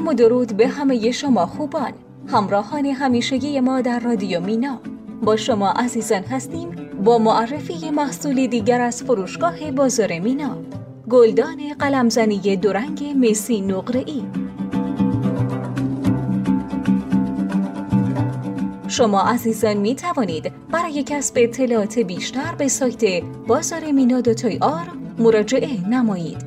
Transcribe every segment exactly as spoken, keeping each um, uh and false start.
سلام و درود به همه شما خوبان، همراهان همیشگی ما در رادیو مینا. با شما عزیزان هستیم با معرفی محصولی دیگر از فروشگاه بازار مینا، گلدان قلمزنی دورنگ مسی نقره‌ای. شما عزیزان می توانید برای کسب اطلاعات بیشتر به سایت بازار مینا دات آر مراجعه نمایید.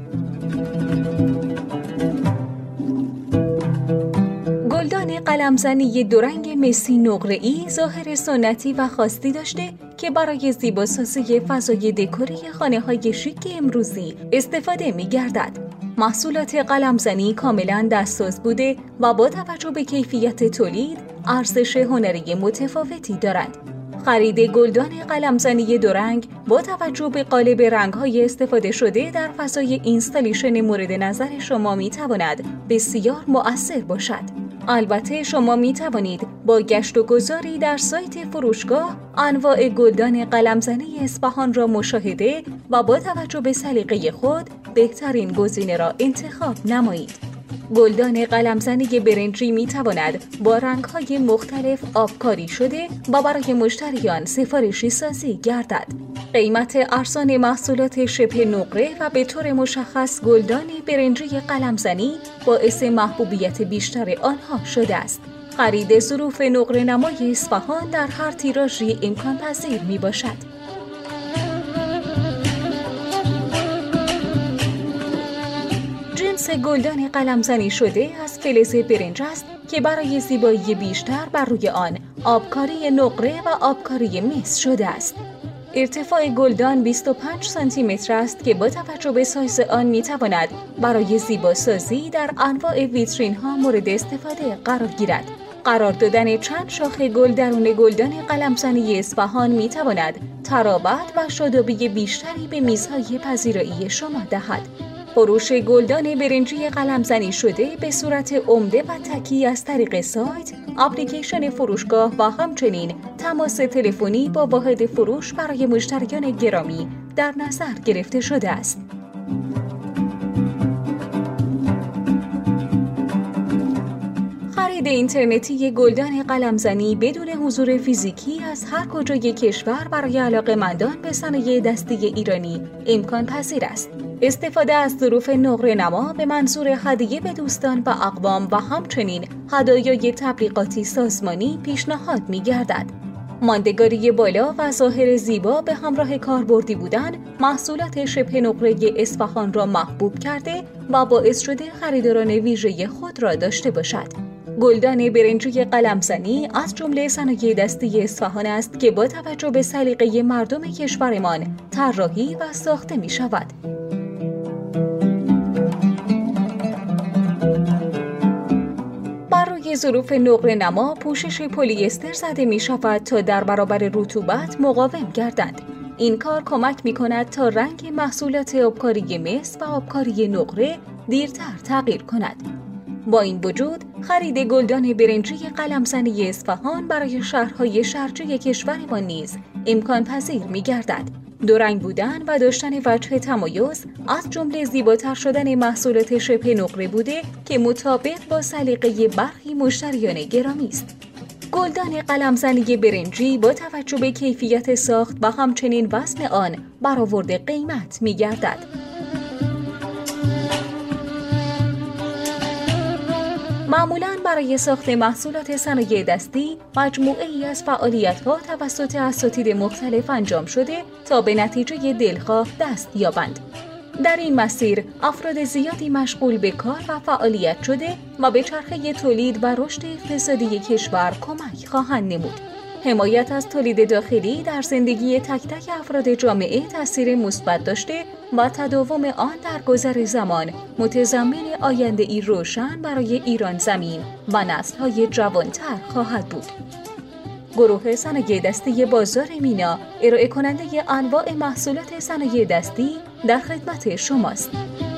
گلدان قلمزنی دورنگ مسی نقره‌ای ظاهر سنتی و خاصی داشته که برای زیباسازی فضای دکوری خانه‌های شیک امروزی استفاده می‌گردد. محصولات قلمزنی کاملاً دستساز بوده و با توجه به کیفیت تولید ارزش هنری متفاوتی دارد. خرید گلدان قلمزنی دورنگ با توجه به قالب رنگ‌های استفاده شده در فضای اینستالیشن مورد نظر شما می‌تواند بسیار مؤثر باشد. البته شما می توانید با گشت و گذاری در سایت فروشگاه انواع گلدان قلمزنی اصفهان را مشاهده و با توجه به سلیقه خود بهترین گزینه را انتخاب نمایید. گلدان قلمزنی برنجی می تواند با رنگ‌های مختلف آبکاری شده و برای مشتریان سفارشی سازی گردد. قیمت ارزان محصولات شبه نقره و به طور مشخص گلدان برنجی قلمزنی باعث محبوبیت بیشتر آنها شده است. خرید ظروف نقره نمای اصفهان در هر تیراژی امکان پذیر می باشد. جنس گلدان قلمزنی شده از فلز برنج است که برای زیبایی بیشتر بر روی آن آبکاری نقره و آبکاری مس شده است. ارتفاع گلدان بیست و پنج سانتی متر است که با توجه به سایز آن می تواند برای زیباسازی در انواع ویترین ها مورد استفاده قرار گیرد. قرار دادن چند شاخه گل درون گلدان قلمزنی اصفهان می تواند ترابط و شادابی بیشتری به میزهای پذیرایی شما دهد. فروش گلدان برنجی قلمزنی شده به صورت عمده و تکی از طریق سایت، اپلیکیشن فروشگاه و همچنین تماس تلفنی با واحد فروش برای مشتریان گرامی در نظر گرفته شده است. خرید اینترنتی گلدان قلمزنی بدون حضور فیزیکی از هر کجای کشور برای علاقه‌مندان به صنایع دستی ایرانی امکان پذیر است. استفاده از ظروف نقره نما به منظور هدیه به دوستان و اقوام و همچنین هدایای تبلیغاتی سازمانی پیشنهاد می‌گردد. ماندگاری بالا و ظاهر زیبا به همراه کاربردی بودن محصولات شبه نقره اصفهان را محبوب کرده و باعث شده خریداران ویژه خود را داشته باشد. گلدان برنجی قلمزنی از جمله صنایع دستی اصفهان است که با توجه به سلیقه مردم کشورمان طراحی و ساخته می شود. بر روی ظروف نقره نما پوشش پلی استر زده می شود تا در برابر رطوبت مقاوم گردند. این کار کمک می کند تا رنگ محصولات آبکاری مس و آبکاری نقره دیرتر تغییر کند. با این وجود خرید گلدان برنجی قلمزنی اصفهان برای شهرهای شرقی کشورمان نیز امکان پذیر می گردد. دو رنگ بودن و داشتن وجه تمایز از جمله زیباتر شدن محصولات شبه نقره بوده که مطابق با سلیقه برخی مشتریان گرامی است. گلدان قلمزنی برنجی با توجه به کیفیت ساخت و همچنین وزن آن برآورد قیمت می گردد. معمولاً برای ساخت محصولات صنایع دستی مجموعه ای از فعالیت‌ها توسط اساتید مختلف انجام شده تا به نتیجه دلخواه دست یابند. در این مسیر افراد زیادی مشغول به کار و فعالیت شده و به چرخه تولید و رشد اقتصادی کشور کمک خواهند نمود. حمایت از تولید داخلی در زندگی تک تک افراد جامعه تأثیر مثبت داشته و تداوم آن در گذر زمان متضمن آینده‌ای روشن برای ایران زمین و نسل‌های جوانتر خواهد بود. گروه صنایع دستی بازار مینا ارائه کننده انواع محصولات صنایع دستی در خدمت شماست.